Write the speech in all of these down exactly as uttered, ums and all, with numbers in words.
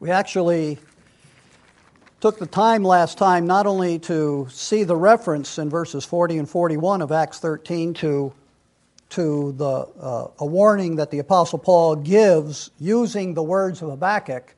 We actually took the time last time not only to see the reference in verses forty and forty-one of Acts thirteen to, to the uh, a warning that the Apostle Paul gives using the words of Habakkuk,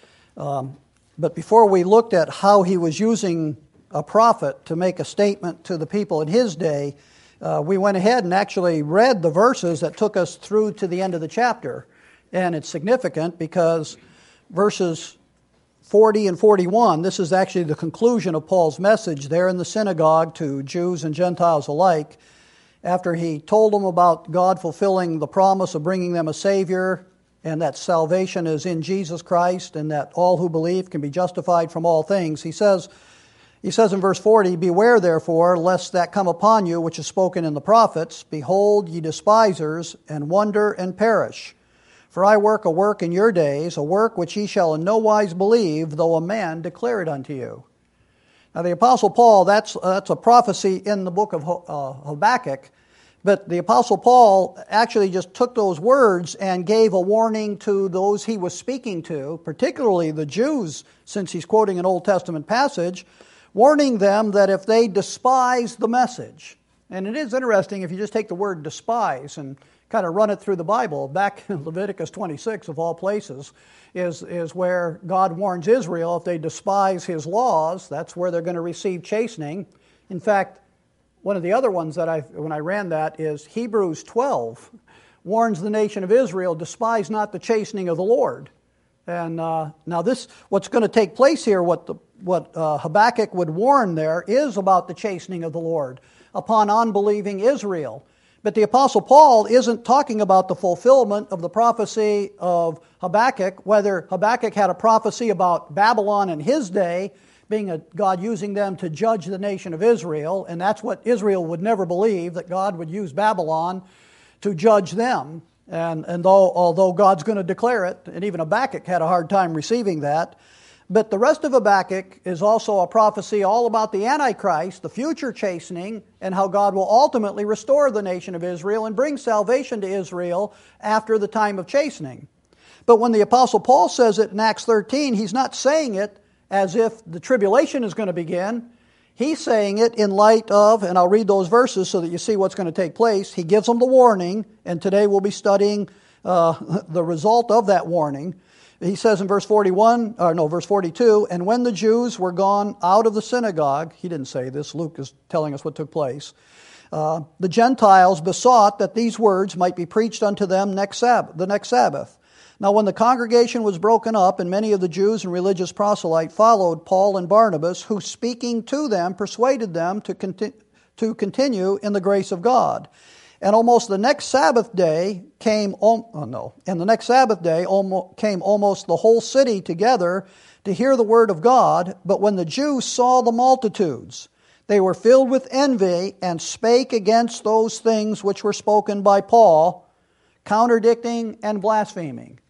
um, but before we looked at how he was using a prophet to make a statement to the people in his day, uh, we went ahead and actually read the verses that took us through to the end of the chapter. And it's significant because verses forty and forty-one, this is actually the conclusion of Paul's message there in the synagogue to Jews and Gentiles alike. After he told them about God fulfilling the promise of bringing them a Savior and that salvation is in Jesus Christ and that all who believe can be justified from all things, he says, he says in verse forty, "Beware therefore, lest that come upon you which is spoken in the prophets. Behold, ye despisers, and wonder and perish. For I work a work in your days, a work which ye shall in no wise believe, though a man declare it unto you." Now the Apostle Paul, that's, uh, that's a prophecy in the book of uh, Habakkuk, but the Apostle Paul actually just took those words and gave a warning to those he was speaking to, particularly the Jews, since he's quoting an Old Testament passage, warning them that if they despise the message, and it is interesting if you just take the word despise and kind of run it through the Bible, back in Leviticus twenty-six of all places, is, is where God warns Israel if they despise his laws, that's where they're going to receive chastening. In fact, one of the other ones that I, when I ran that is Hebrews twelve, warns the nation of Israel, despise not the chastening of the Lord. And uh, now this, what's going to take place here, what, the, what uh, Habakkuk would warn there is about the chastening of the Lord upon unbelieving Israel. But the Apostle Paul isn't talking about the fulfillment of the prophecy of Habakkuk, whether Habakkuk had a prophecy about Babylon in his day, being a God using them to judge the nation of Israel, and that's what Israel would never believe, that God would use Babylon to judge them. And, and though, although God's going to declare it, and even Habakkuk had a hard time receiving that, but the rest of Habakkuk is also a prophecy all about the Antichrist, the future chastening, and how God will ultimately restore the nation of Israel and bring salvation to Israel after the time of chastening. But when the Apostle Paul says it in Acts thirteen, he's not saying it as if the tribulation is going to begin. He's saying it in light of, and I'll read those verses so that you see what's going to take place. He gives them the warning, and today we'll be studying uh, the result of that warning. He says in verse forty-one, or no, verse forty-two, "And when the Jews were gone out of the synagogue," he didn't say this, Luke is telling us what took place, uh, "the Gentiles besought that these words might be preached unto them next Sabbath, the next Sabbath. Now when the congregation was broken up, and many of the Jews and religious proselytes followed Paul and Barnabas, who speaking to them persuaded them to, conti- to continue in the grace of God. And almost the next Sabbath day came, oh no, and the next Sabbath day almost, came almost the whole city together to hear the word of God. But when the Jews saw the multitudes, they were filled with envy and spake against those things which were spoken by Paul, contradicting and blaspheming."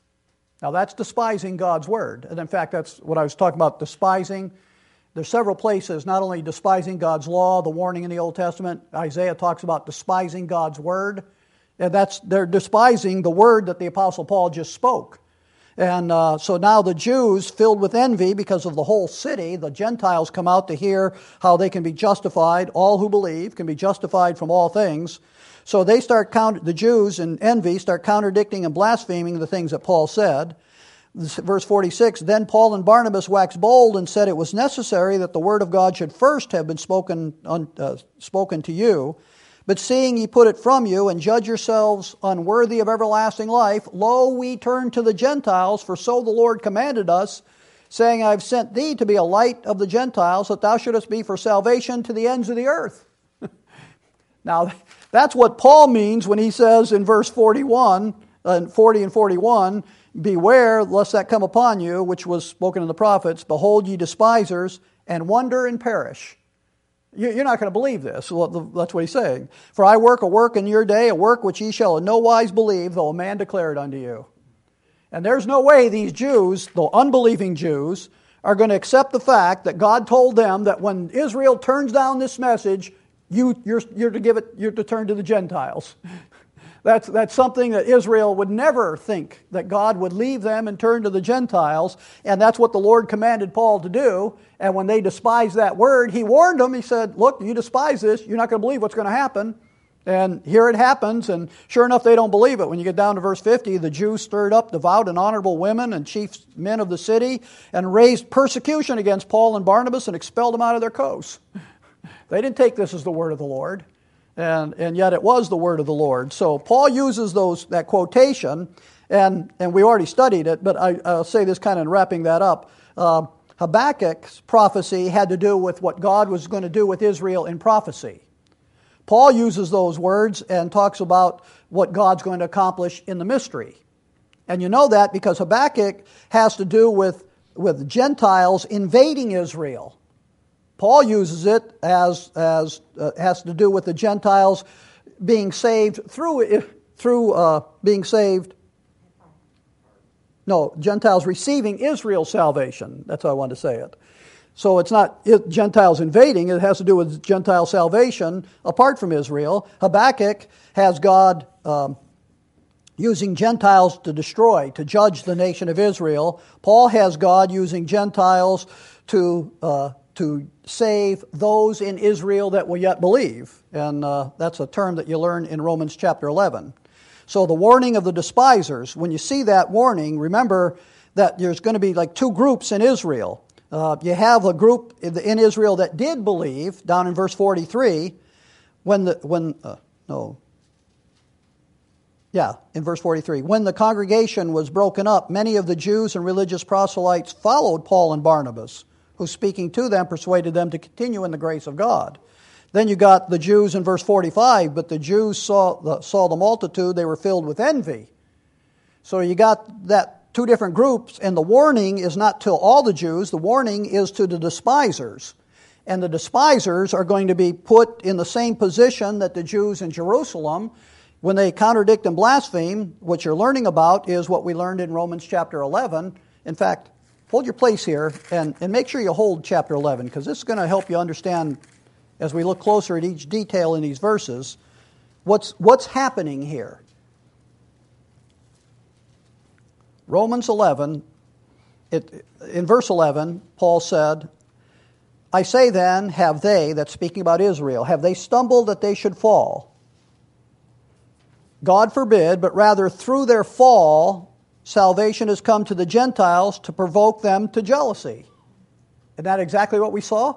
Now that's despising God's word. And in fact, that's what I was talking about, despising. There's several places, not only despising God's law, the warning in the Old Testament, Isaiah talks about despising God's word. And that's, they're despising the word that the Apostle Paul just spoke. And uh, so now the Jews, filled with envy because of the whole city, the Gentiles come out to hear how they can be justified. All who believe can be justified from all things. So they start, counter, the Jews in envy start contradicting and blaspheming the things that Paul said. Verse forty-six, "Then Paul and Barnabas waxed bold and said it was necessary that the word of God should first have been spoken, uh, spoken to you. But seeing ye put it from you, and judge yourselves unworthy of everlasting life, lo, we turn to the Gentiles, for so the Lord commanded us, saying, I have sent thee to be a light of the Gentiles, that thou shouldest be for salvation to the ends of the earth." Now, that's what Paul means when he says in verse forty-one, uh, forty and forty-one, "Beware lest that come upon you, which was spoken in the prophets. Behold, ye despisers, and wonder and perish." You're not going to believe this. That's what he's saying. "For I work a work in your day, a work which ye shall in no wise believe, though a man declare it unto you." And there's no way these Jews, the unbelieving Jews, are going to accept the fact that God told them that when Israel turns down this message, you, you're, you're to give it, you're to turn to the Gentiles. That's, that's something that Israel would never think, that God would leave them and turn to the Gentiles. And that's what the Lord commanded Paul to do. And when they despised that word, he warned them. He said, look, you despise this. You're not going to believe what's going to happen. And here it happens. And sure enough, they don't believe it. When you get down to verse fifty, the Jews stirred up devout and honorable women and chief men of the city and raised persecution against Paul and Barnabas and expelled them out of their coasts. They didn't take this as the word of the Lord. And, and yet it was the word of the Lord. So Paul uses those that quotation, and, and we already studied it, but I, I'll say this kind of wrapping that up. Uh, Habakkuk's prophecy had to do with what God was going to do with Israel in prophecy. Paul uses those words and talks about what God's going to accomplish in the mystery. And you know that because Habakkuk has to do with, with Gentiles invading Israel. Paul uses it as as uh, has to do with the Gentiles being saved through through uh, being saved. No, Gentiles receiving Israel's salvation. That's how I wanted to say it. So it's not Gentiles invading. It has to do with Gentile salvation apart from Israel. Habakkuk has God um, using Gentiles to destroy, to judge the nation of Israel. Paul has God using Gentiles to uh, to save those in Israel that will yet believe. And uh, that's a term that you learn in Romans chapter eleven. So the warning of the despisers, when you see that warning, remember that there's going to be like two groups in Israel. Uh, you have a group in Israel that did believe, down in verse forty-three, when the, when, uh, no, yeah, in verse forty-three, when the congregation was broken up, many of the Jews and religious proselytes followed Paul and Barnabas, who speaking to them persuaded them to continue in the grace of God. Then you got the Jews in verse forty-five, but the Jews saw the, saw the multitude, they were filled with envy. So you got that two different groups, and the warning is not to all the Jews, the warning is to the despisers. And the despisers are going to be put in the same position that the Jews in Jerusalem, when they contradict and blaspheme. What you're learning about is what we learned in Romans chapter eleven. In fact, hold your place here and, and make sure you hold chapter eleven, because this is going to help you understand, as we look closer at each detail in these verses, what's, what's happening here. Romans eleven, it, in verse eleven, Paul said, I say then, have they, that's speaking about Israel, have they stumbled that they should fall? God forbid, but rather through their fall, salvation has come to the Gentiles to provoke them to jealousy. Isn't that exactly what we saw?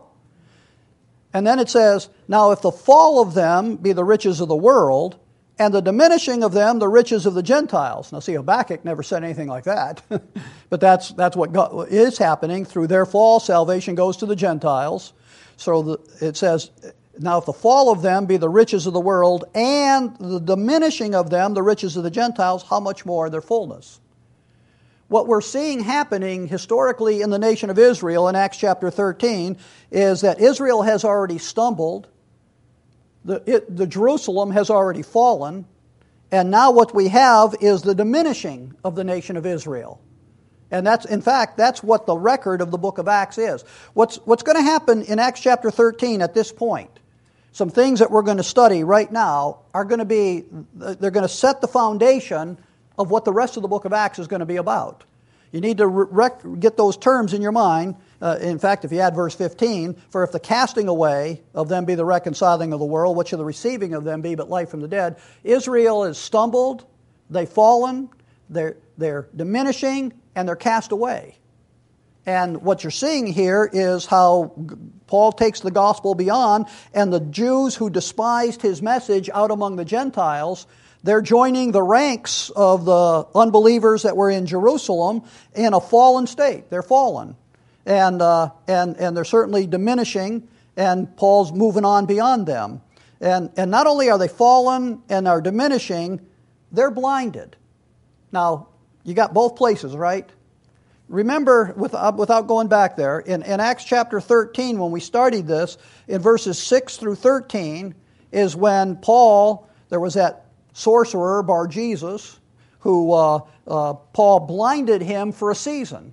And then it says, now if the fall of them be the riches of the world, and the diminishing of them the riches of the Gentiles. Now see, Habakkuk never said anything like that. But that's that's what God, is happening. Through their fall, salvation goes to the Gentiles. So the, it says, now if the fall of them be the riches of the world, and the diminishing of them the riches of the Gentiles, how much more their fullness? What we're seeing happening historically in the nation of Israel in Acts chapter thirteen is that Israel has already stumbled. The, it, the Jerusalem has already fallen, and now what we have is the diminishing of the nation of Israel. And that's, in fact, that's what the record of the book of Acts is. What's, what's going to happen in Acts chapter thirteen at this point, some things that we're going to study right now are going to be, they're going to set the foundation of what the rest of the book of Acts is going to be about. You need to rec- get those terms in your mind. Uh, in fact, if you add verse fifteen, for if the casting away of them be the reconciling of the world, what shall the receiving of them be but life from the dead? Israel has stumbled, they've fallen, they're, they're diminishing, and they're cast away. And what you're seeing here is how Paul takes the gospel beyond, and the Jews who despised his message out among the Gentiles, they're joining the ranks of the unbelievers that were in Jerusalem in a fallen state. They're fallen. And, uh, and, and they're certainly diminishing, and Paul's moving on beyond them. And, and not only are they fallen and are diminishing, they're blinded. Now, you got both places, right? Remember, without, without going back there, in, in Acts chapter thirteen, when we studied this, in verses six through thirteen, is when Paul, there was that sorcerer, Bar-Jesus, who uh, uh, Paul blinded him for a season.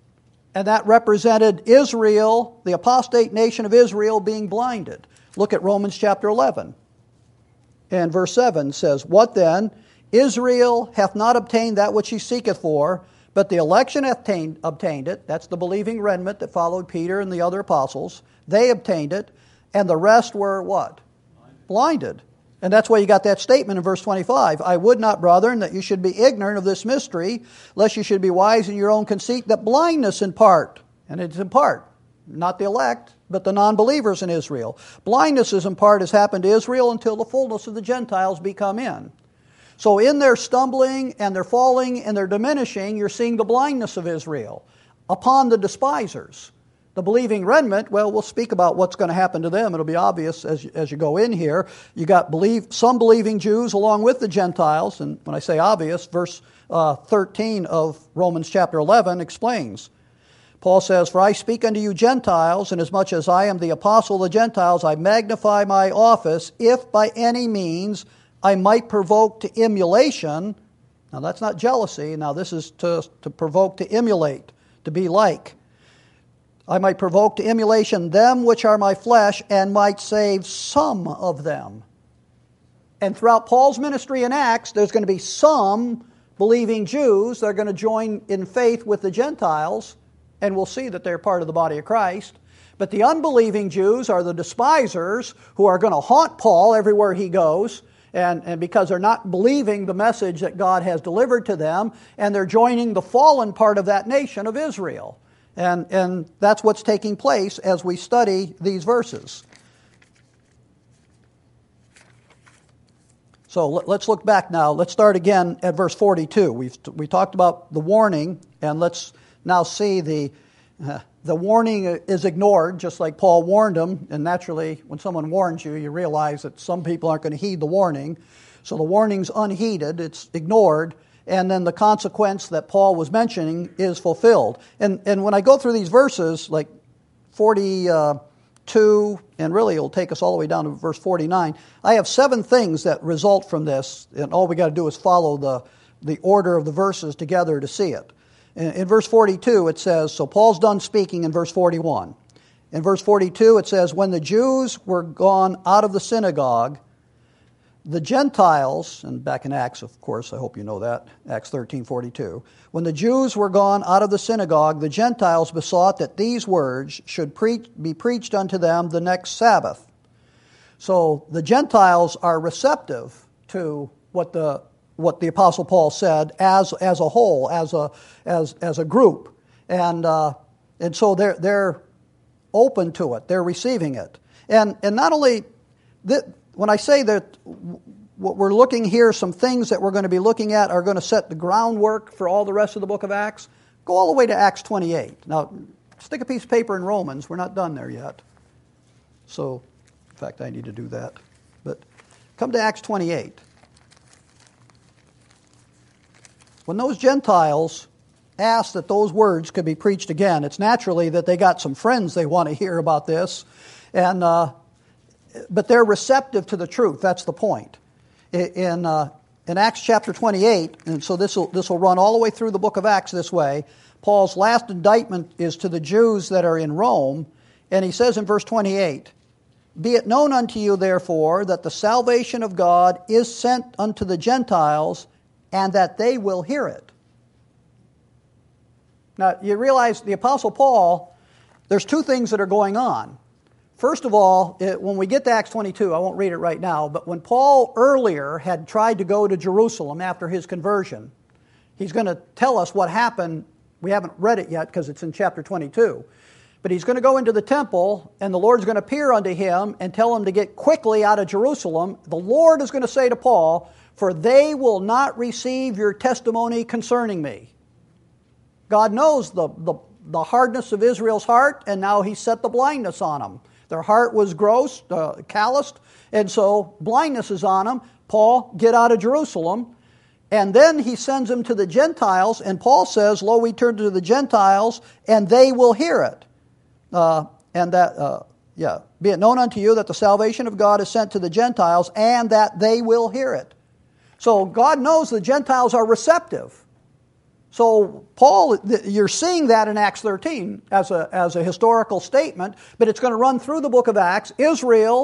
And that represented Israel, the apostate nation of Israel, being blinded. Look at Romans chapter eleven. And verse seven says, "What then? Israel hath not obtained that which he seeketh for, but the election hath obtained, obtained it." That's the believing remnant that followed Peter and the other apostles. They obtained it, and the rest were what? Blinded. Blinded. And that's why you got that statement in verse twenty-five. "I would not, brethren, that you should be ignorant of this mystery, lest you should be wise in your own conceit, that blindness in part," and it's in part, not the elect, but the non-believers in Israel. "Blindness is in part has happened to Israel until the fullness of the Gentiles be come in." So in their stumbling and their falling and their diminishing, you're seeing the blindness of Israel upon the despisers. The believing remnant, well, we'll speak about what's going to happen to them. It'll be obvious as you, as you go in here. You got believe some believing Jews along with the Gentiles, and when I say obvious, verse uh, thirteen of Romans chapter eleven explains. Paul says, "For I speak unto you Gentiles, inasmuch as I am the apostle of the Gentiles, I magnify my office, if by any means I might provoke to emulation." Now that's not jealousy. Now this is to, to provoke to emulate, to be like. "I might provoke to emulation them which are my flesh, and might save some of them." And throughout Paul's ministry in Acts, there's going to be some believing Jews that are going to join in faith with the Gentiles, and we'll see that they're part of the body of Christ. But the unbelieving Jews are the despisers who are going to haunt Paul everywhere he goes, and, and because they're not believing the message that God has delivered to them, and they're joining the fallen part of that nation of Israel. And, and that's what's taking place as we study these verses. So let's look back now. Let's start again at verse forty-two. We've we talked about the warning, and let's now see the uh, the warning is ignored, just like Paul warned them. And naturally, when someone warns you, you realize that some people aren't going to heed the warning. So the warning's unheeded; it's ignored. And then the consequence that Paul was mentioning is fulfilled. And and when I go through these verses, like forty-two, and really it'll take us all the way down to verse forty-nine, I have seven things that result from this, and all we got to do is follow the, the order of the verses together to see it. In, in verse forty-two it says, so Paul's done speaking in verse forty-one. In verse forty-two it says, "When the Jews were gone out of the synagogue, the Gentiles," and back in Acts, of course, I hope you know that, Acts thirteen forty-two. "When the Jews were gone out of the synagogue, the Gentiles besought that these words should preach, be preached unto them the next Sabbath." So the Gentiles are receptive to what the what the Apostle Paul said as as a whole, as a as as a group, and uh, and so they're they're open to it, they're receiving it, and and not only that. When I say that what we're looking here, some things that we're going to be looking at are going to set the groundwork for all the rest of the book of Acts, go all the way to Acts twenty-eight. Now, stick a piece of paper in Romans. We're not done there yet. So, in fact, I need to do that. But come to Acts twenty-eight. When those Gentiles asked that those words could be preached again, it's naturally that they got some friends they want to hear about this, and uh, but they're receptive to the truth. That's the point. In uh, in Acts chapter twenty-eight, and so this will this will run all the way through the book of Acts this way. Paul's last indictment is to the Jews that are in Rome, and he says in verse twenty-eight, "Be it known unto you, therefore, that the salvation of God is sent unto the Gentiles, and that they will hear it." Now, you realize the Apostle Paul, there's two things that are going on. First of all, it, when we get to Acts twenty-two, I won't read it right now, but when Paul earlier had tried to go to Jerusalem after his conversion, he's going to tell us what happened. We haven't read it yet because it's in chapter twenty-two. But he's going to go into the temple, and the Lord's going to appear unto him and tell him to get quickly out of Jerusalem. The Lord is going to say to Paul, "For they will not receive your testimony concerning me." God knows the, the, the hardness of Israel's heart, and now He set the blindness on them. Their heart was gross, uh, calloused, and so blindness is on them. Paul, get out of Jerusalem. And then he sends them to the Gentiles, and Paul says, "Lo, we turn to the Gentiles, and they will hear it." Uh, and that, uh, yeah, "Be it known unto you that the salvation of God is sent to the Gentiles, and that they will hear it." So God knows the Gentiles are receptive. So Paul, you're seeing that in Acts thirteen as a, as a historical statement, but it's going to run through the book of Acts. Israel, for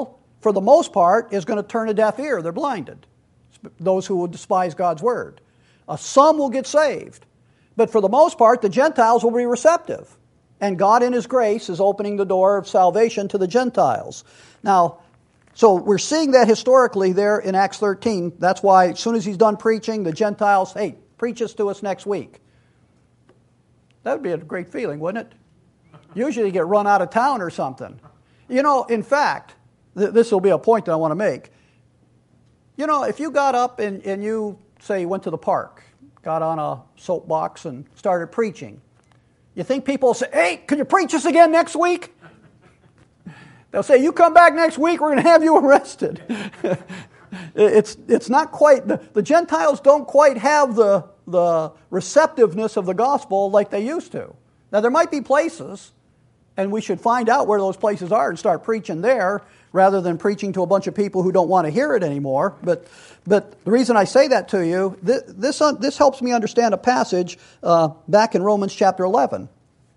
for the most part, is going to turn a deaf ear. They're blinded. Those who will despise God's word. Uh, some will get saved. But for the most part, the Gentiles will be receptive. And God in His grace is opening the door of salvation to the Gentiles. Now, so we're seeing that historically there in Acts thirteen. That's why as soon as He's done preaching, the Gentiles, hey, preach this to us next week. That would be a great feeling, wouldn't it? Usually you get run out of town or something. You know, in fact, th- this will be a point that I want to make. You know, if you got up and, and you, say, went to the park, got on a soapbox and started preaching, you think people will say, hey, can you preach us again next week? They'll say, you come back next week, we're going to have you arrested. it's it's not quite, the, the Gentiles don't quite have the, the receptiveness of the gospel like they used to. Now, there might be places, and we should find out where those places are and start preaching there rather than preaching to a bunch of people who don't want to hear it anymore. But but the reason I say that to you, this this, uh, this helps me understand a passage uh, back in Romans chapter eleven.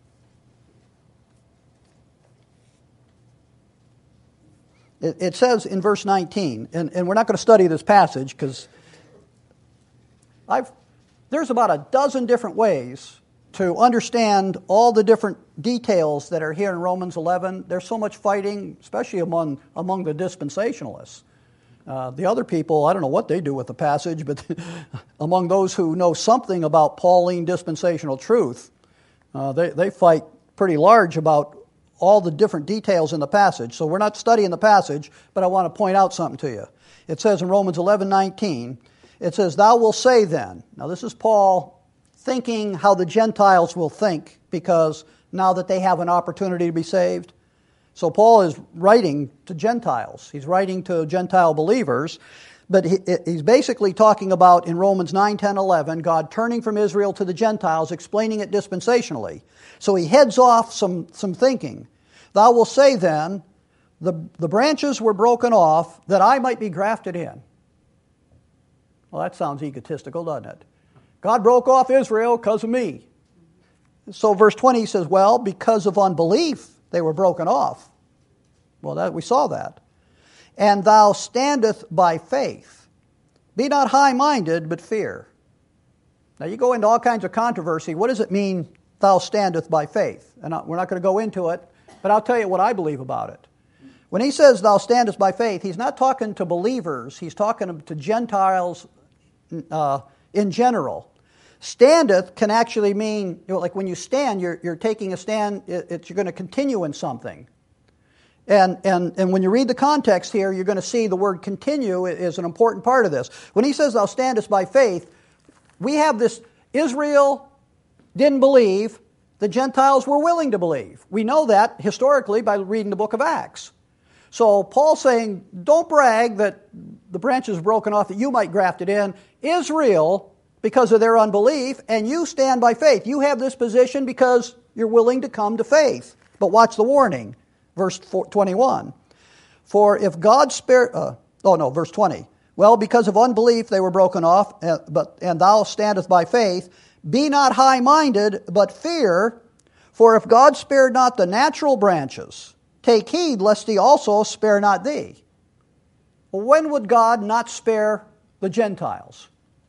It, it says in verse nineteen, and, and we're not going to study this passage because I've there's about a dozen different ways to understand all the different details that are here in Romans eleven. There's so much fighting, especially among among the dispensationalists. Uh, the other people, I don't know what they do with the passage, but among those who know something about Pauline dispensational truth, uh, they, they fight pretty large about all the different details in the passage. So we're not studying the passage, but I want to point out something to you. It says in Romans eleven nineteen, it says, thou wilt say then. Now this is Paul thinking how the Gentiles will think, because now that they have an opportunity to be saved. So Paul is writing to Gentiles. He's writing to Gentile believers, but he, he's basically talking about in Romans nine, ten, eleven, God turning from Israel to the Gentiles, explaining it dispensationally. So he heads off some, some thinking. Thou wilt say then, the, the branches were broken off that I might be grafted in. Well, that sounds egotistical, doesn't it? God broke off Israel because of me. So verse twenty says, well, because of unbelief they were broken off. Well, that we saw that. And thou standeth by faith. Be not high-minded, but fear. Now you go into all kinds of controversy. What does it mean, thou standeth by faith? And we're not going to go into it, but I'll tell you what I believe about it. When he says thou standest by faith, he's not talking to believers. He's talking to Gentiles uh, in general. Standeth can actually mean, you know, like when you stand, you're, you're taking a stand, it, it's, you're going to continue in something. And, and, and when you read the context here, you're going to see the word continue is an important part of this. When he says thou standest by faith, we have this, Israel didn't believe, the Gentiles were willing to believe. We know that historically by reading the book of Acts. So Paul's saying, don't brag that the branch is broken off that you might graft it in. Israel, because of their unbelief, and you stand by faith. You have this position because you're willing to come to faith. But watch the warning, verse twenty-one. For if God spared, uh, oh no, verse twenty. Well, because of unbelief they were broken off, uh, but and thou standest by faith. Be not high-minded, but fear. For if God spared not the natural branches, take heed lest He also spare not thee. Well, when would God not spare the Gentiles?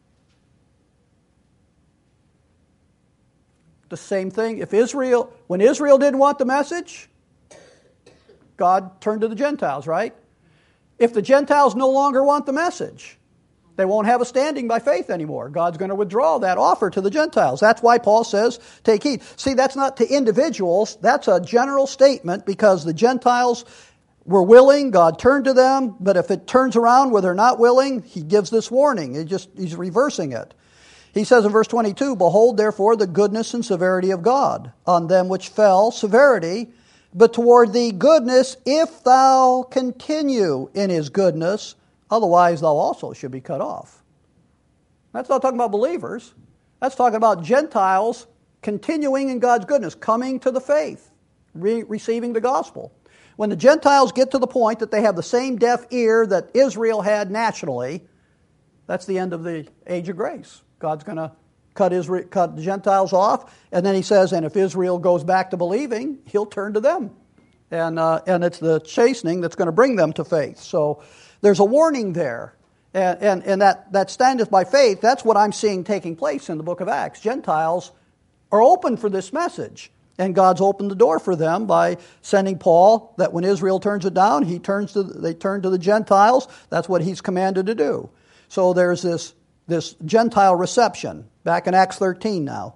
The same thing. If Israel, when Israel didn't want the message, God turned to the Gentiles, right? If the Gentiles no longer want the message, they won't have a standing by faith anymore. God's going to withdraw that offer to the Gentiles. That's why Paul says, take heed. See, that's not to individuals. That's a general statement because the Gentiles were willing. God turned to them. But if it turns around where they're not willing, he gives this warning. He just, he's reversing it. He says in verse twenty-two, behold, therefore, the goodness and severity of God on them which fell, severity, but toward thee goodness, if thou continue in His goodness, otherwise thou also should be cut off. That's not talking about believers. That's talking about Gentiles continuing in God's goodness, coming to the faith, re- receiving the gospel. When the Gentiles get to the point that they have the same deaf ear that Israel had nationally, that's the end of the age of grace. God's going to cut Israel, cut the Gentiles off, and then he says, and if Israel goes back to believing, he'll turn to them. And, uh, and it's the chastening that's going to bring them to faith. So there's a warning there. And, and, and that, that standeth by faith, that's what I'm seeing taking place in the book of Acts. Gentiles are open for this message. And God's opened the door for them by sending Paul, that when Israel turns it down, he turns to, they turn to the Gentiles. That's what he's commanded to do. So there's this, this Gentile reception. Back in Acts thirteen now.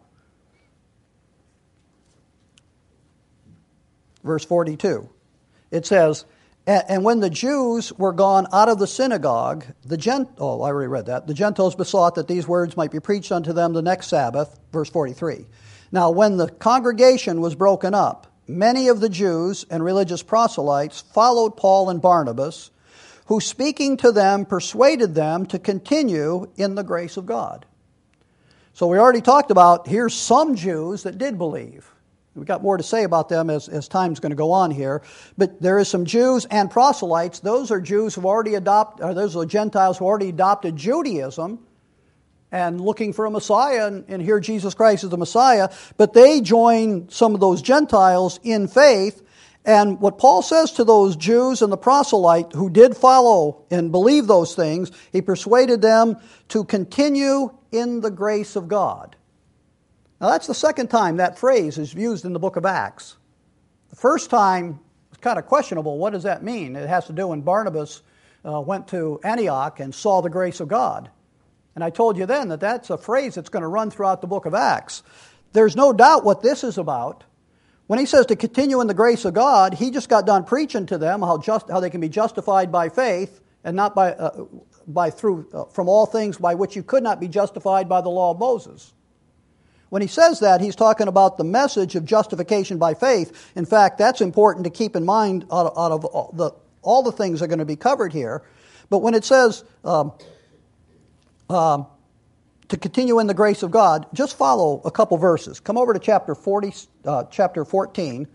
Verse forty-two. It says, and when the Jews were gone out of the synagogue, the Gent oh, I already read that. The Gentiles besought that these words might be preached unto them the next Sabbath. Verse forty-three. Now when the congregation was broken up, many of the Jews and religious proselytes followed Paul and Barnabas, who speaking to them persuaded them to continue in the grace of God. So we already talked about, here's some Jews that did believe. We've got more to say about them as, as time's going to go on here. But there is some Jews and proselytes. Those are Jews who already adopt, or those are Gentiles who already adopted Judaism and looking for a Messiah and, and hear Jesus Christ as the Messiah. But they join some of those Gentiles in faith. And what Paul says to those Jews and the proselyte who did follow and believe those things, he persuaded them to continue in the grace of God. Now that's the second time that phrase is used in the book of Acts. The first time it's kind of questionable. What does that mean? It has to do when Barnabas uh, went to Antioch and saw the grace of God. And I told you then that that's a phrase that's going to run throughout the book of Acts. There's no doubt what this is about. When he says to continue in the grace of God, he just got done preaching to them how just how they can be justified by faith and not by uh, by through uh, from all things by which you could not be justified by the law of Moses. When he says that, he's talking about the message of justification by faith. In fact, that's important to keep in mind out of, out of all, the, all the things that are going to be covered here. But when it says um, um, to continue in the grace of God, just follow a couple verses. Come over to chapter forty, uh, chapter fourteen.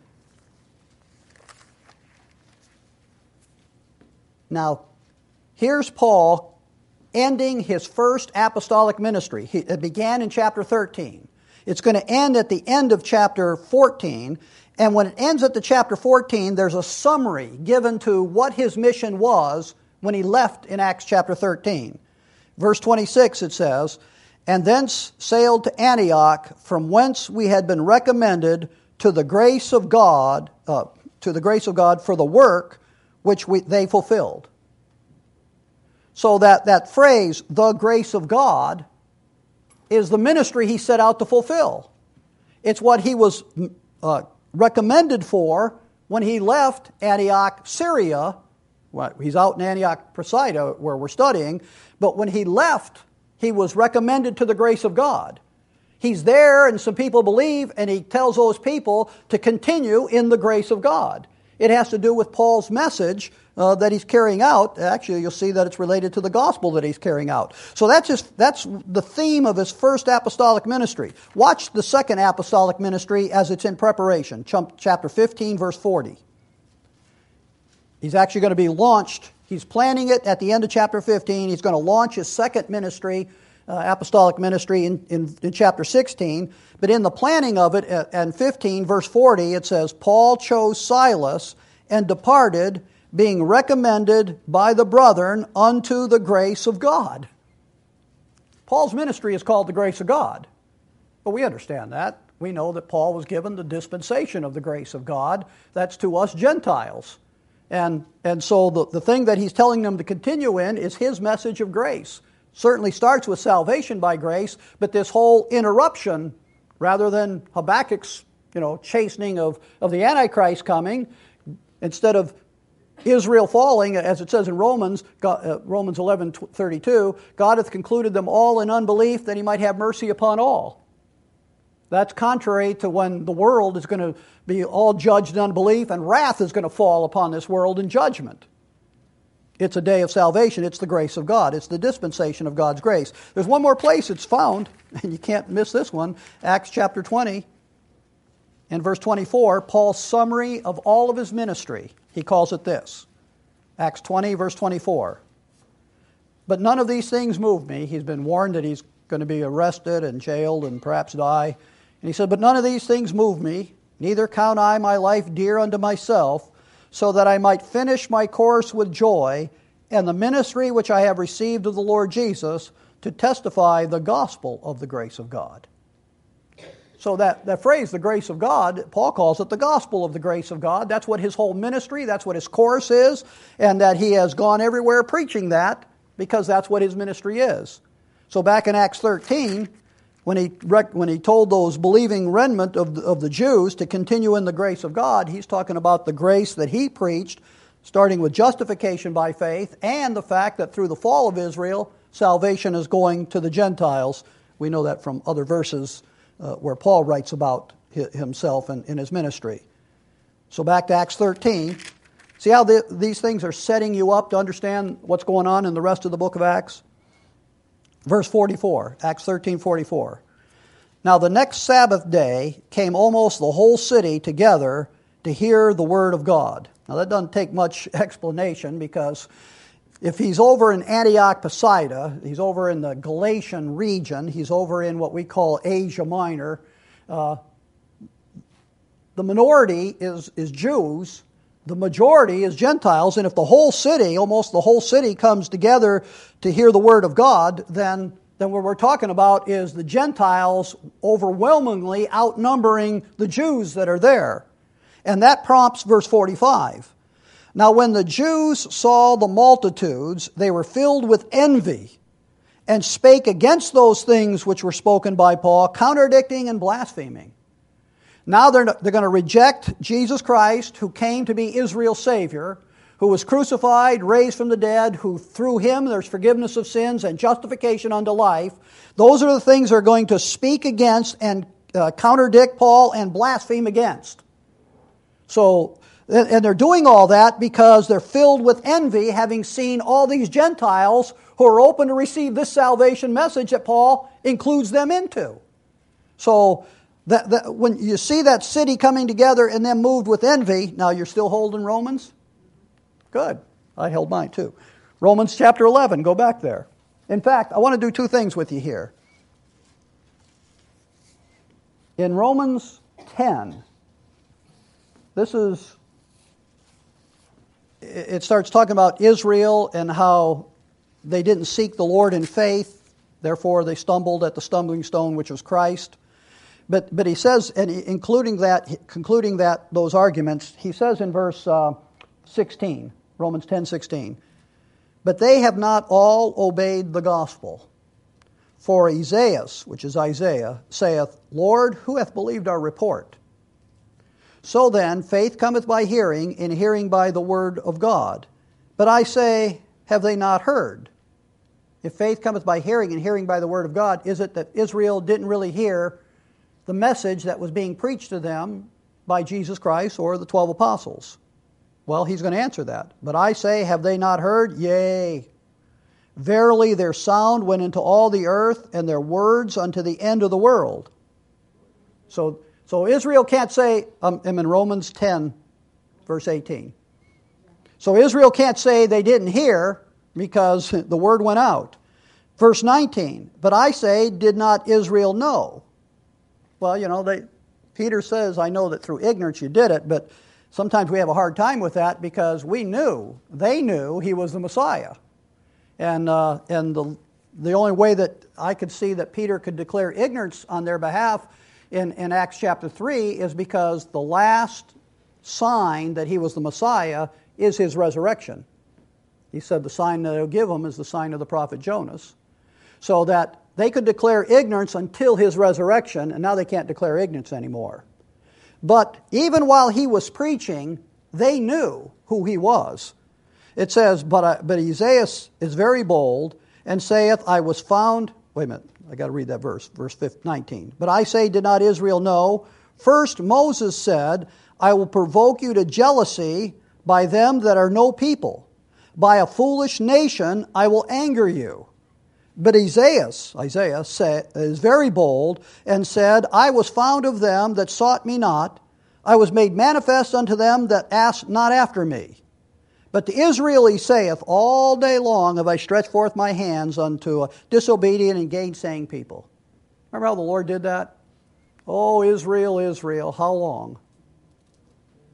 Now, here's Paul ending his first apostolic ministry. He, it began in chapter thirteen. It's going to end at the end of chapter fourteen. And when it ends at the chapter fourteen, there's a summary given to what his mission was when he left in Acts chapter thirteen. Verse twenty-six, it says, and thence sailed to Antioch, from whence we had been recommended to the grace of God, uh, to the grace of God for the work which we, they fulfilled. So that, that phrase, the grace of God, is the ministry he set out to fulfill. It's what he was uh, recommended for when he left Antioch, Syria. Well, he's out in Antioch, Pisidia, where we're studying. But when he left, he was recommended to the grace of God. He's there, and some people believe, and he tells those people to continue in the grace of God. It has to do with Paul's message uh, that he's carrying out. Actually, you'll see that it's related to the gospel that he's carrying out. So that's just, that's the theme of his first apostolic ministry. Watch the second apostolic ministry as it's in preparation. Chapter fifteen, verse forty. He's actually going to be launched. He's planning it at the end of chapter fifteen. He's going to launch his second ministry, uh, apostolic ministry, in, in, in chapter sixteen. But in the planning of it, at fifteen, verse forty, it says, Paul chose Silas and departed, being recommended by the brethren unto the grace of God. Paul's ministry is called the grace of God. But we understand that. We know that Paul was given the dispensation of the grace of God. That's to us Gentiles. And, and so the, the thing that he's telling them to continue in is his message of grace. Certainly starts with salvation by grace, but this whole interruption, rather than Habakkuk's you know, chastening of, of the Antichrist coming, instead of Israel falling, as it says in Romans, God, uh, Romans eleven thirty-two, God hath concluded them all in unbelief, that he might have mercy upon all. That's contrary to when the world is going to be all judged in unbelief and wrath is going to fall upon this world in judgment. It's a day of salvation. It's the grace of God. It's the dispensation of God's grace. There's one more place it's found, and you can't miss this one. Acts chapter twenty and verse twenty-four, Paul's summary of all of his ministry. He calls it this. Acts twenty, verse twenty-four. But none of these things move me. He's been warned that he's going to be arrested and jailed and perhaps die. And he said, but none of these things move me, neither count I my life dear unto myself, so that I might finish my course with joy, and the ministry which I have received of the Lord Jesus, to testify the gospel of the grace of God. So that, that phrase, the grace of God, Paul calls it the gospel of the grace of God. That's what his whole ministry, that's what his course is, and that he has gone everywhere preaching that, because that's what his ministry is. So back in Acts thirteen, when he when he told those believing remnant of the, of the Jews to continue in the grace of God, he's talking about the grace that he preached, starting with justification by faith, and the fact that through the fall of Israel, salvation is going to the Gentiles. We know that from other verses uh, where Paul writes about himself and in his ministry. So back to Acts thirteen. See how the, these things are setting you up to understand what's going on in the rest of the book of Acts? Verse forty-four, Acts thirteen forty-four. Now the next Sabbath day came almost the whole city together to hear the word of God. Now that doesn't take much explanation, because if he's over in Antioch Pisidia, he's over in the Galatian region, he's over in what we call Asia Minor, uh, the minority is, is Jews, the majority is Gentiles, and if the whole city, almost the whole city, comes together to hear the word of God, then, then what we're talking about is the Gentiles overwhelmingly outnumbering the Jews that are there. And that prompts verse forty-five. Now when the Jews saw the multitudes, they were filled with envy, and spake against those things which were spoken by Paul, contradicting and blaspheming. Now they're, they're going to reject Jesus Christ, who came to be Israel's Savior, who was crucified, raised from the dead, who through him there's forgiveness of sins and justification unto life. Those are the things they're going to speak against and uh, contradict Paul and blaspheme against. So, and they're doing all that because they're filled with envy, having seen all these Gentiles who are open to receive this salvation message that Paul includes them into. So, That, that, when you see that city coming together and then moved with envy, now you're still holding Romans? Good. I held mine too. Romans chapter eleven, go back there. In fact, I want to do two things with you here. In Romans ten, this is, it starts talking about Israel and how they didn't seek the Lord in faith, therefore they stumbled at the stumbling stone, which was Christ. But but he says, and including that, concluding that those arguments, he says in verse uh, sixteen, Romans ten sixteen, but they have not all obeyed the gospel. For Esaias, which is Isaiah, saith, Lord, who hath believed our report? So then, faith cometh by hearing, and hearing by the word of God. But I say, have they not heard? If faith cometh by hearing, and hearing by the word of God, is it that Israel didn't really hear the message that was being preached to them by Jesus Christ or the twelve apostles? Well, he's going to answer that. But I say, have they not heard? Yea. Verily their sound went into all the earth, and their words unto the end of the world. So, so Israel can't say, um, I'm in Romans ten, verse eighteen. So Israel can't say they didn't hear because the word went out. Verse nineteen, but I say, did not Israel know? Well, you know, they, Peter says, I know that through ignorance you did it, but sometimes we have a hard time with that because we knew, they knew he was the Messiah. And uh, and the the only way that I could see that Peter could declare ignorance on their behalf in, in Acts chapter three is because the last sign that he was the Messiah is his resurrection. He said the sign that he'll give them is the sign of the prophet Jonas. So that they could declare ignorance until his resurrection, and now they can't declare ignorance anymore. But even while he was preaching, they knew who he was. It says, but, I, but Esaias is very bold, and saith, I was found... Wait a minute, I got to read that verse, verse nineteen. But I say, did not Israel know? First Moses said, I will provoke you to jealousy by them that are no people. By a foolish nation I will anger you. But Esaias, Isaiah say, is very bold, and said, I was found of them that sought me not. I was made manifest unto them that asked not after me. But to Israel he saith, all day long have I stretched forth my hands unto a disobedient and gainsaying people. Remember how the Lord did that? Oh, Israel, Israel, how long?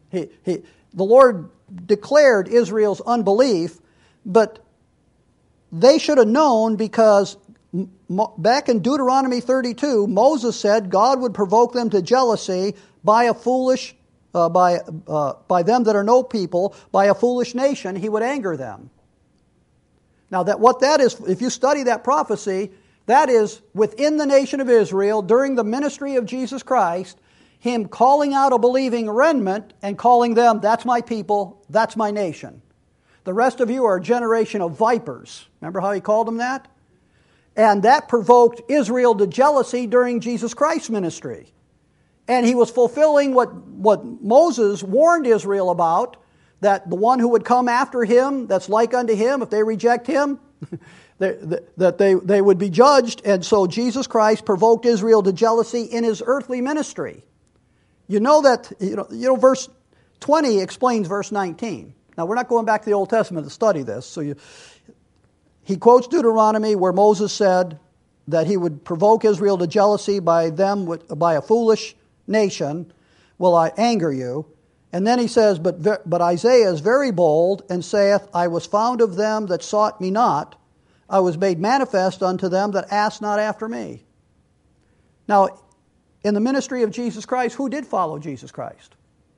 He, he, the Lord declared Israel's unbelief, but they should have known because back in Deuteronomy thirty-two, Moses said God would provoke them to jealousy by a foolish, uh, by uh, by them that are no people, by a foolish nation. He would anger them. Now, that what that is, if you study that prophecy, that is within the nation of Israel during the ministry of Jesus Christ, Him calling out a believing remnant and calling them, "That's my people, that's my nation. The rest of you are a generation of vipers." Remember how He called them that? And that provoked Israel to jealousy during Jesus Christ's ministry. And He was fulfilling what, what Moses warned Israel about, that the one who would come after him, that's like unto him, if they reject him, that they, they would be judged. And so Jesus Christ provoked Israel to jealousy in His earthly ministry. You know that, you know, you know, verse twenty explains verse nineteen. Now, we're not going back to the Old Testament to study this. So you, he quotes Deuteronomy where Moses said that he would provoke Israel to jealousy by them, with, by a foolish nation. Will I anger you? And then he says, but, but Isaiah is very bold and saith, I was found of them that sought me not. I was made manifest unto them that asked not after me. Now, in the ministry of Jesus Christ, who did follow Jesus Christ?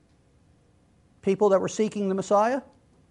People that were seeking the Messiah?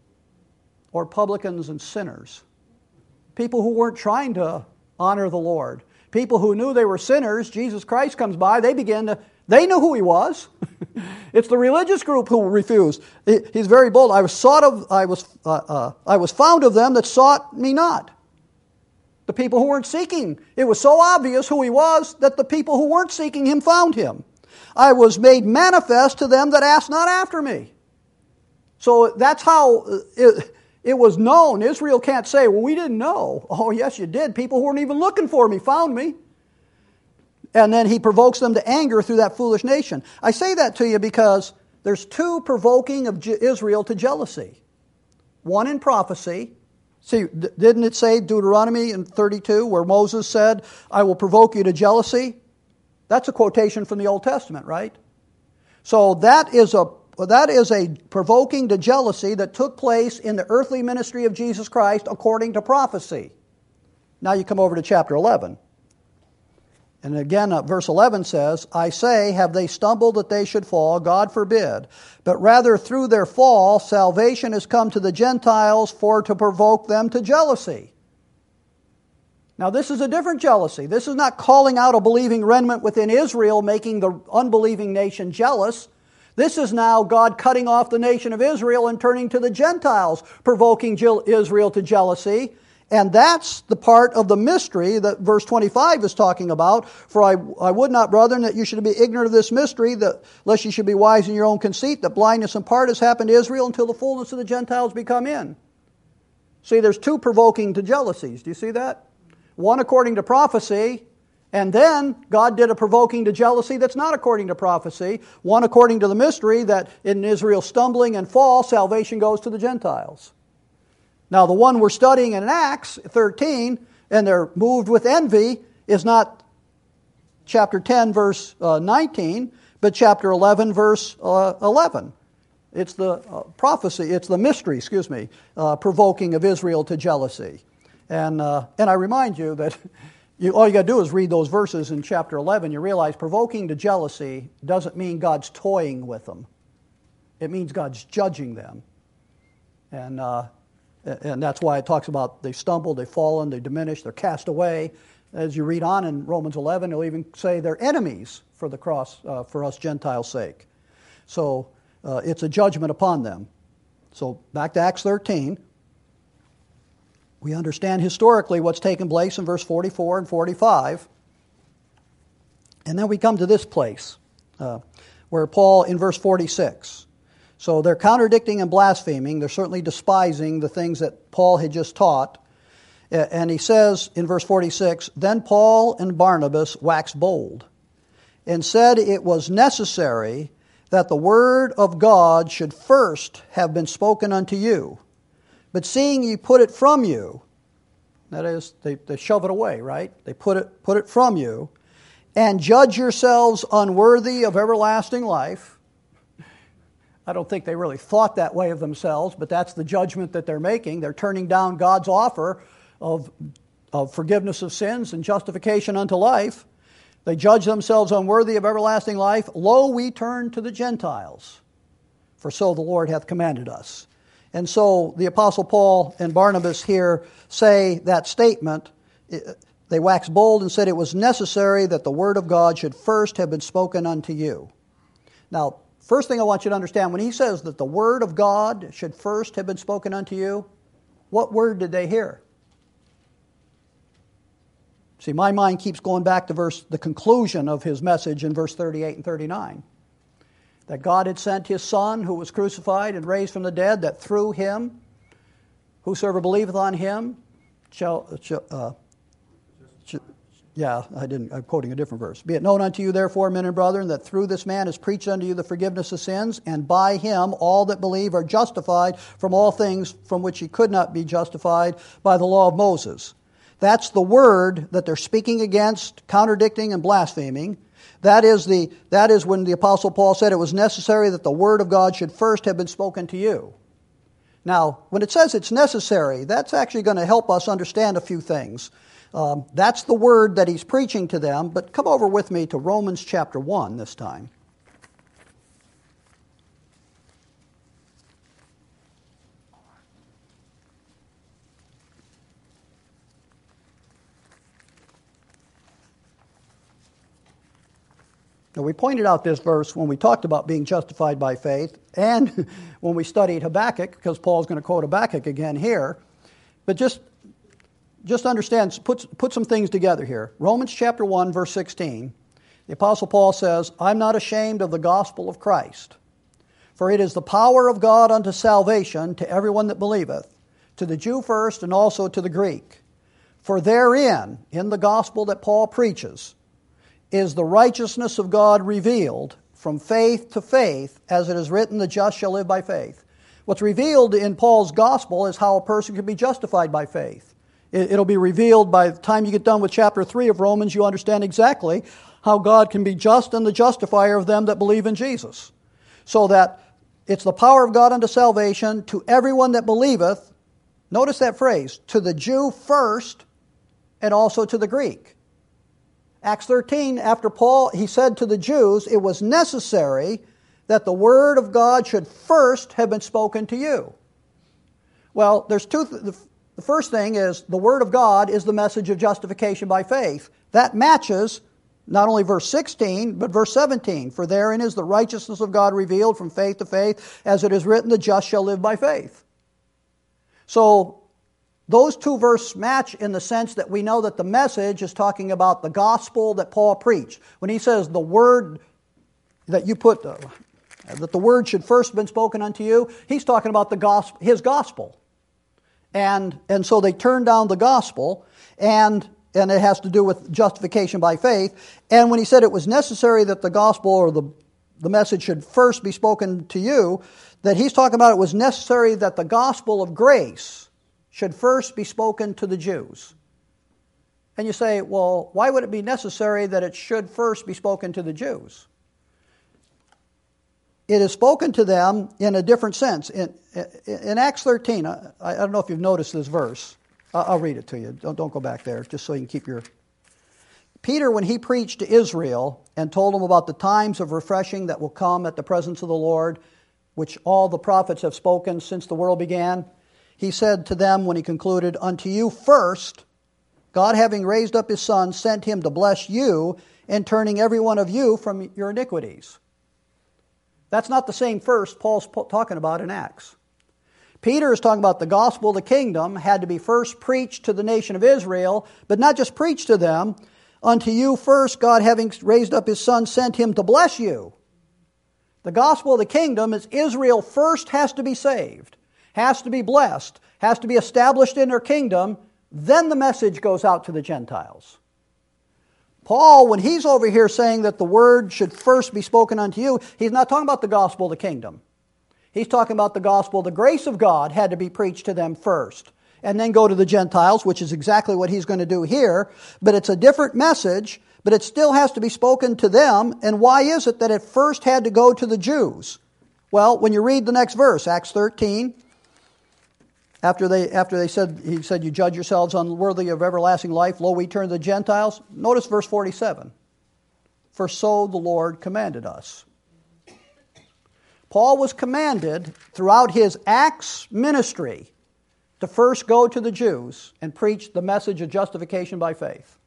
Or publicans and sinners? People who weren't trying to honor the Lord. People who knew they were sinners. Jesus Christ comes by, they begin to, they knew who He was. It's the religious group who refused. He's very bold. I was sought of, I was, uh, uh, I was found of them that sought me not. The people who weren't seeking. It was so obvious who He was that the people who weren't seeking Him found Him. I was made manifest to them that asked not after me. So that's how it, it was known. Israel can't say, well, we didn't know. Oh, yes, you did. People who weren't even looking for me found me. And then He provokes them to anger through that foolish nation. I say that to you because there's two provoking of Israel to jealousy. One in prophecy. See, didn't it say Deuteronomy in thirty-two where Moses said, I will provoke you to jealousy? That's a quotation from the Old Testament, right? So that is a that is a provoking to jealousy that took place in the earthly ministry of Jesus Christ according to prophecy. Now you come over to chapter eleven. And again, uh, verse eleven says, I say, have they stumbled that they should fall? God forbid. But rather through their fall, salvation has come to the Gentiles for to provoke them to jealousy. Now this is a different jealousy. This is not calling out a believing remnant within Israel, making the unbelieving nation jealous. This is now God cutting off the nation of Israel and turning to the Gentiles, provoking Israel to jealousy. And that's the part of the mystery that verse twenty-five is talking about. For I, I would not, brethren, that you should be ignorant of this mystery, that lest you should be wise in your own conceit, that blindness in part has happened to Israel until the fullness of the Gentiles be come in. See, there's two provoking to jealousies. Do you see that? One according to prophecy, and then God did a provoking to jealousy that's not according to prophecy. One according to the mystery, that in Israel stumbling and fall, salvation goes to the Gentiles. Now, the one we're studying in Acts thirteen, and they're moved with envy, is not chapter ten, verse uh, nineteen, but chapter eleven, verse uh, eleven. It's the uh, prophecy, it's the mystery, excuse me, uh, provoking of Israel to jealousy. And uh, and I remind you that you, all you got to do is read those verses in chapter eleven. You realize provoking to jealousy doesn't mean God's toying with them. It means God's judging them. And uh, And that's why it talks about they stumbled, they've fallen, they diminished, they're cast away. As you read on in Romans eleven, it'll even say they're enemies for the cross, uh, for us Gentiles' sake. So uh, it's a judgment upon them. So back to Acts thirteen. We understand historically what's taken place in verse forty-four and forty-five. And then we come to this place uh, where Paul, in verse forty-six, so they're contradicting and blaspheming. They're certainly despising the things that Paul had just taught. And he says in verse forty-six, Then Paul and Barnabas waxed bold, and said it was necessary that the word of God should first have been spoken unto you. But seeing ye put it from you, that is, they, they shove it away, right? They put it, put it from you, and judge yourselves unworthy of everlasting life. I don't think they really thought that way of themselves, but that's the judgment that they're making. They're turning down God's offer of, of forgiveness of sins and justification unto life. They judge themselves unworthy of everlasting life. Lo, we turn to the Gentiles, for so the Lord hath commanded us. And so the Apostle Paul and Barnabas here say that statement. They waxed bold and said it was necessary that the word of God should first have been spoken unto you. Now, first thing I want you to understand, when he says that the word of God should first have been spoken unto you, what word did they hear? See, my mind keeps going back to verse, the conclusion of his message in verse thirty-eight and thirty-nine. That God had sent his Son, who was crucified and raised from the dead, that through him, whosoever believeth on him shall... shall uh, Yeah, I didn't. I'm quoting a different verse. Be it known unto you, therefore, men and brethren, that through this man is preached unto you the forgiveness of sins, and by him all that believe are justified from all things from which ye could not be justified by the law of Moses. That's the word that they're speaking against, contradicting, and blaspheming. That is the that is when the Apostle Paul said it was necessary that the word of God should first have been spoken to you. Now, when it says it's necessary, that's actually going to help us understand a few things. Um, that's the word that he's preaching to them, but come over with me to Romans chapter one this time. Now, we pointed out this verse when we talked about being justified by faith and when we studied Habakkuk, because Paul's going to quote Habakkuk again here. But just Just understand, put, put some things together here. Romans chapter one, verse sixteen, the Apostle Paul says, I'm not ashamed of the gospel of Christ, for it is the power of God unto salvation to everyone that believeth, to the Jew first and also to the Greek. For therein, in the gospel that Paul preaches, is the righteousness of God revealed from faith to faith, as it is written, the just shall live by faith. What's revealed in Paul's gospel is how a person can be justified by faith. It'll be revealed by the time you get done with chapter three of Romans, you understand exactly how God can be just and the justifier of them that believe in Jesus. So that it's the power of God unto salvation to everyone that believeth. Notice that phrase, to the Jew first and also to the Greek. Acts thirteen, after Paul, he said to the Jews, it was necessary that the word of God should first have been spoken to you. Well, there's two... Th- The first thing is the Word of God is the message of justification by faith. That matches not only verse sixteen, but verse seventeen. For therein is the righteousness of God revealed from faith to faith, as it is written, the just shall live by faith. So those two verses match in the sense that we know that the message is talking about the gospel that Paul preached. When he says the word that you put, uh, that the word should first have been spoken unto you, he's talking about the gospel, his gospel. And and so they turned down the gospel, and and it has to do with justification by faith. And when he said it was necessary that the gospel or the, the message should first be spoken to you, that he's talking about it was necessary that the gospel of grace should first be spoken to the Jews. And you say, well, why would it be necessary that it should first be spoken to the Jews? It is spoken to them in a different sense. In, in Acts thirteen, I, I don't know if you've noticed this verse. I'll read it to you. Don't, don't go back there, just so you can keep your... Peter, when he preached to Israel and told them about the times of refreshing that will come at the presence of the Lord, which all the prophets have spoken since the world began, he said to them when he concluded, unto you first, God having raised up his Son, sent him to bless you in turning every one of you from your iniquities. That's not the same first Paul's talking about in Acts. Peter is talking about the gospel of the kingdom had to be first preached to the nation of Israel, but not just preached to them. Unto you first, God having raised up his Son, sent him to bless you. The gospel of the kingdom is Israel first has to be saved, has to be blessed, has to be established in their kingdom, then the message goes out to the Gentiles. Paul, when he's over here saying that the word should first be spoken unto you, he's not talking about the gospel of the kingdom. He's talking about the gospel, the grace of God had to be preached to them first, and then go to the Gentiles, which is exactly what he's going to do here. But it's a different message, but it still has to be spoken to them. And why is it that it first had to go to the Jews? Well, when you read the next verse, Acts thirteen, after they after they said he said, "You judge yourselves unworthy of everlasting life, lo, we turn to the Gentiles." Notice verse forty-seven. "For so the Lord commanded us." Paul was commanded throughout his Acts ministry to first go to the Jews and preach the message of justification by faith.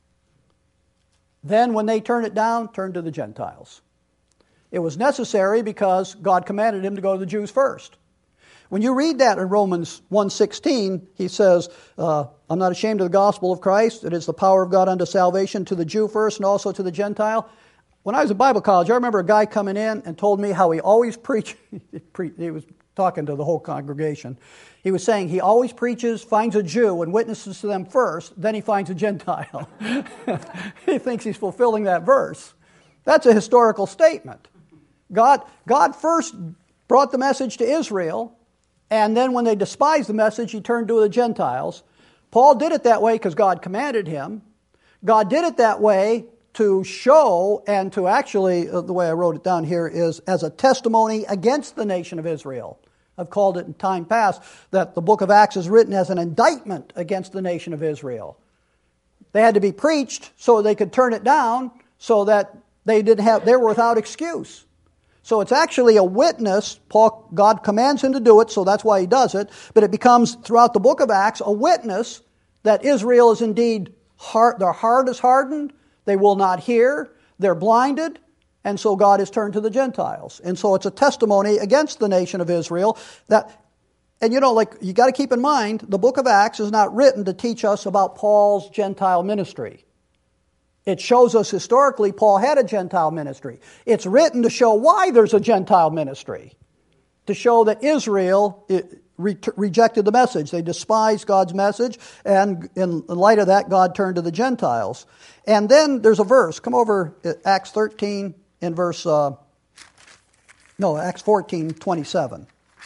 Then when they turn it down, turn to the Gentiles. It was necessary because God commanded him to go to the Jews first. When you read that in Romans one sixteen, he says, uh, "I'm not ashamed of the gospel of Christ. It is the power of God unto salvation to the Jew first and also to the Gentile." When I was in Bible college, I remember a guy coming in and told me how he always preached. He was talking to the whole congregation. He was saying he always preaches, finds a Jew, and witnesses to them first, then he finds a Gentile. He thinks he's fulfilling that verse. That's a historical statement. God, God first brought the message to Israel, and then when they despised the message, he turned to the Gentiles. Paul did it that way because God commanded him. God did it that way to show and to actually, uh, the way I wrote it down here is as a testimony against the nation of Israel. I've called it in time past that the book of Acts is written as an indictment against the nation of Israel. They had to be preached so they could turn it down so that they didn't have they were without excuse. So it's actually a witness. Paul, God commands him to do it, so that's why he does it. But it becomes, throughout the book of Acts, a witness that Israel is indeed, heart, their heart is hardened, they will not hear, they're blinded, and so God has turned to the Gentiles. And so it's a testimony against the nation of Israel. That, and you know, like, you got to keep in mind, the book of Acts is not written to teach us about Paul's Gentile ministry. It shows us historically Paul had a Gentile ministry. It's written to show why there's a Gentile ministry. To show that Israel re- rejected the message. They despised God's message, and in light of that, God turned to the Gentiles. And then there's a verse. Come over at Acts thirteen in verse, uh, no, Acts fourteen, twenty-seven.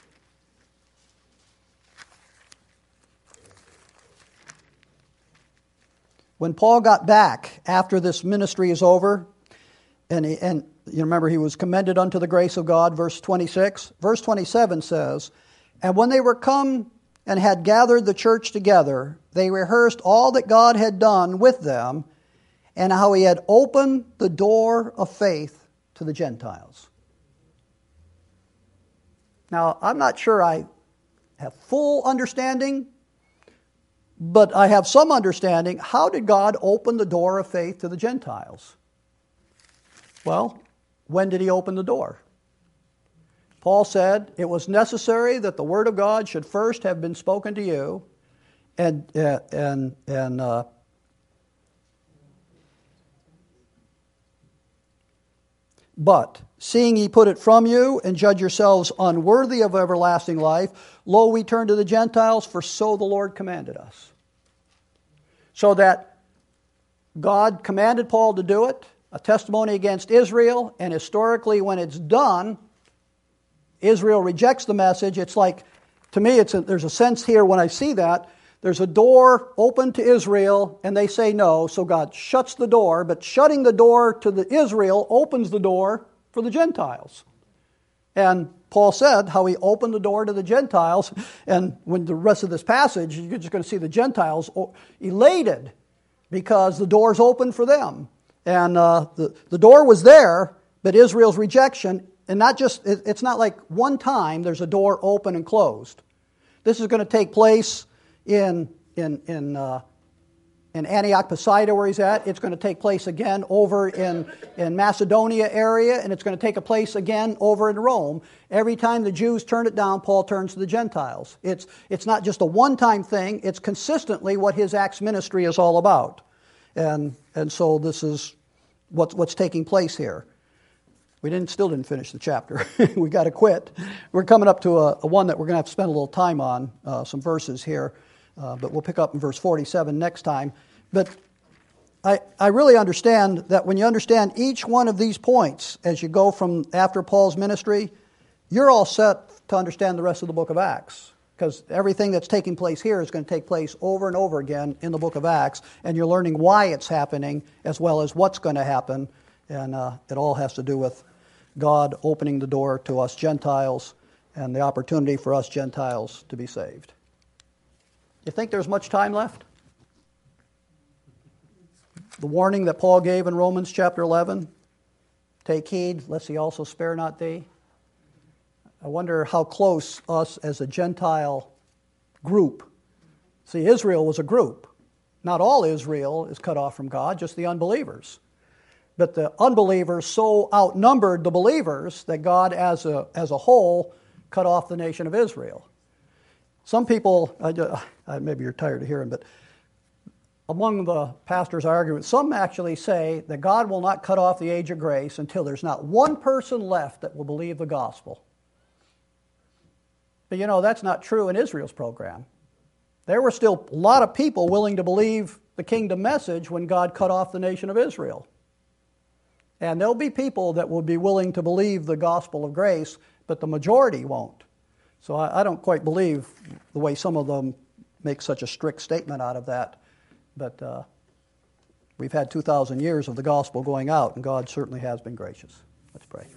When Paul got back after this ministry is over, and, he, and you remember he was commended unto the grace of God, verse twenty-six. Verse twenty-seven says, "And when they were come and had gathered the church together, they rehearsed all that God had done with them, and how he had opened the door of faith to the Gentiles." Now, I'm not sure I have full understanding, but I have some understanding. How did God open the door of faith to the Gentiles? Well, when did he open the door? Paul said it was necessary that the word of God should first have been spoken to you, and uh, and and uh, but seeing ye put it from you, and judge yourselves unworthy of everlasting life, lo, we turn to the Gentiles, for so the Lord commanded us. So that God commanded Paul to do it, a testimony against Israel, and historically when it's done, Israel rejects the message. It's like, to me, it's a, there's a sense here when I see that, there's a door open to Israel, and they say no, so God shuts the door, but shutting the door to the Israel opens the door for the Gentiles. And Paul said how he opened the door to the Gentiles, and when the rest of this passage, you're just going to see the Gentiles elated because the door's open for them. And uh, the, the door was there, but Israel's rejection, and not just, it, it's not like one time there's a door open and closed. This is going to take place in in in uh, in Antioch Pisidia, where he's at. It's going to take place again over in, in Macedonia area, and it's going to take a place again over in Rome. Every time the Jews turn it down, Paul turns to the Gentiles. It's it's not just a one-time thing. It's consistently what his Acts ministry is all about. And and so this is what's what's taking place here. We didn't still didn't finish the chapter. We got to quit. We're coming up to a, a one that we're going to have to spend a little time on, uh, some verses here. Uh, but we'll pick up in verse forty-seven next time. But I, I really understand that when you understand each one of these points as you go from after Paul's ministry, you're all set to understand the rest of the book of Acts. Because everything that's taking place here is going to take place over and over again in the book of Acts. And you're learning why it's happening as well as what's going to happen. And uh, it all has to do with God opening the door to us Gentiles and the opportunity for us Gentiles to be saved. You think there's much time left? The warning that Paul gave in Romans chapter eleven, take heed lest he also spare not thee. I wonder how close us as a Gentile group. See, Israel was a group. Not all Israel is cut off from God, just the unbelievers. But the unbelievers so outnumbered the believers that God as a, as a whole cut off the nation of Israel. Some people, uh, maybe you're tired of hearing, but among the pastors' arguments, some actually say that God will not cut off the age of grace until there's not one person left that will believe the gospel. But you know, that's not true in Israel's program. There were still a lot of people willing to believe the kingdom message when God cut off the nation of Israel. And there'll be people that will be willing to believe the gospel of grace, but the majority won't. So I, I don't quite believe the way some of them make such a strict statement out of that. But uh, we've had two thousand years of the gospel going out, and God certainly has been gracious. Let's pray.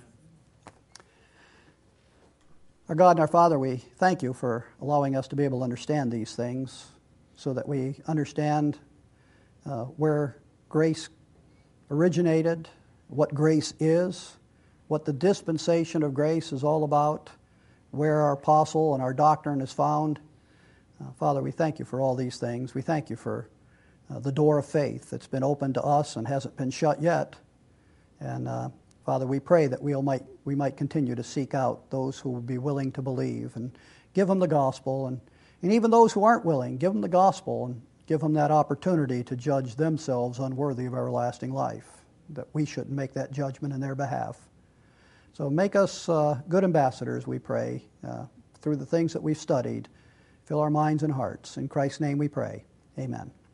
Our God and our Father, we thank you for allowing us to be able to understand these things so that we understand uh, where grace originated, what grace is, what the dispensation of grace is all about, where our apostle and our doctrine is found. Uh, Father, we thank you for all these things. We thank you for uh, the door of faith that's been opened to us and hasn't been shut yet. And uh, Father, we pray that we'll might, we might continue to seek out those who will be willing to believe and give them the gospel. And, and even those who aren't willing, give them the gospel and give them that opportunity to judge themselves unworthy of everlasting life, that we shouldn't make that judgment in their behalf. So make us uh, good ambassadors, we pray, uh, through the things that we've studied. Fill our minds and hearts. In Christ's name we pray. Amen.